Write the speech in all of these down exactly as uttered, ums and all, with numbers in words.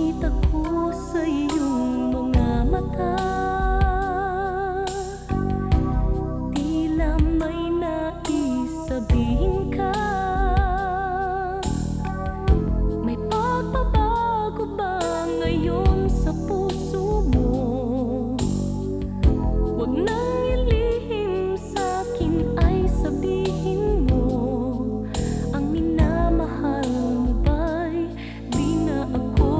nakita ko sa iyong mga mata, tila may nais sabihin ka. May pagbabago ba ngayon sa puso mo? Huwag nang ilihim sa'kin, ay sabihin mo, ang minamahal mo ba'y di na ako?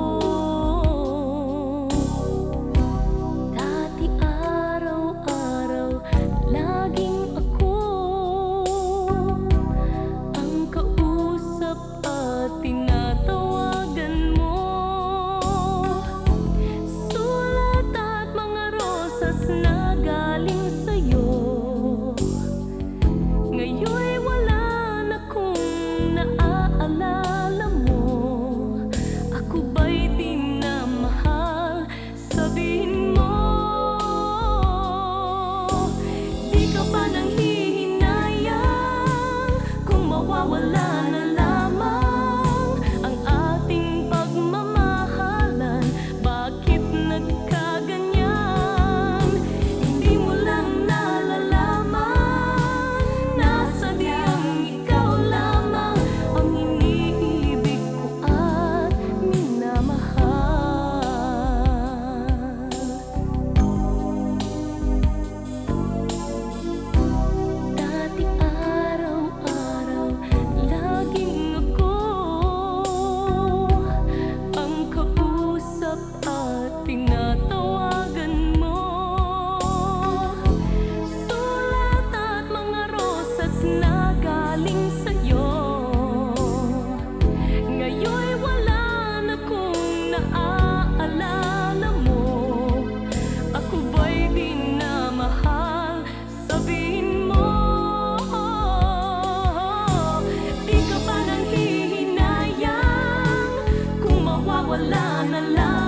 Dati araw-araw laging ako ang kausap at tinatawagan mo. Sulat at mga rosas na galing sa'yo, ngayon'y wala na kung naaalala mo. Ako ba'y di na mahal? Sabihin mo, di ka ba nanghihinayang kung mawawala na lamang ang ating pagmamahalan? Bakit nagkaganyan? Hindi mo lang nalalaman na sadyang ikaw lamang ang iniibig ko at minamahal. Dati araw-araw laging ako ang kausap at tinatawagan mo. Sulat at mga rosas na galing sa'yo, ngayon'y wala na kung naaalala mo. Ako ba'y di na mahal? Sabihin mo, di ka ba nanghihinayang kung mawawala na lang